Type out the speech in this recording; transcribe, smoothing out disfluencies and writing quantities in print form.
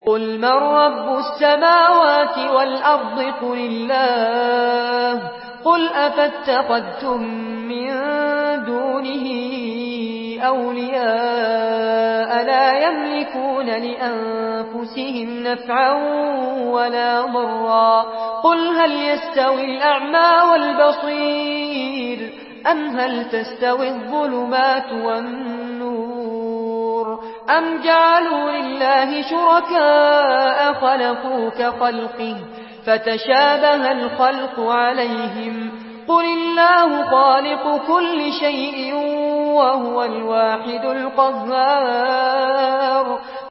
قل من رب السماوات والأرض قل الله قل أفاتخذتم من دونه أولياء لا يملكون لأنفسهم نفعا ولا ضرا قل هل يستوي الأعمى والبصير أم هل تستوي الظلمات والنور أم جعلوا لله شركاء خلقوا كخلقه فتشابه الخلق عليهم قل الله خالق كل شيء وهو الواحد القهار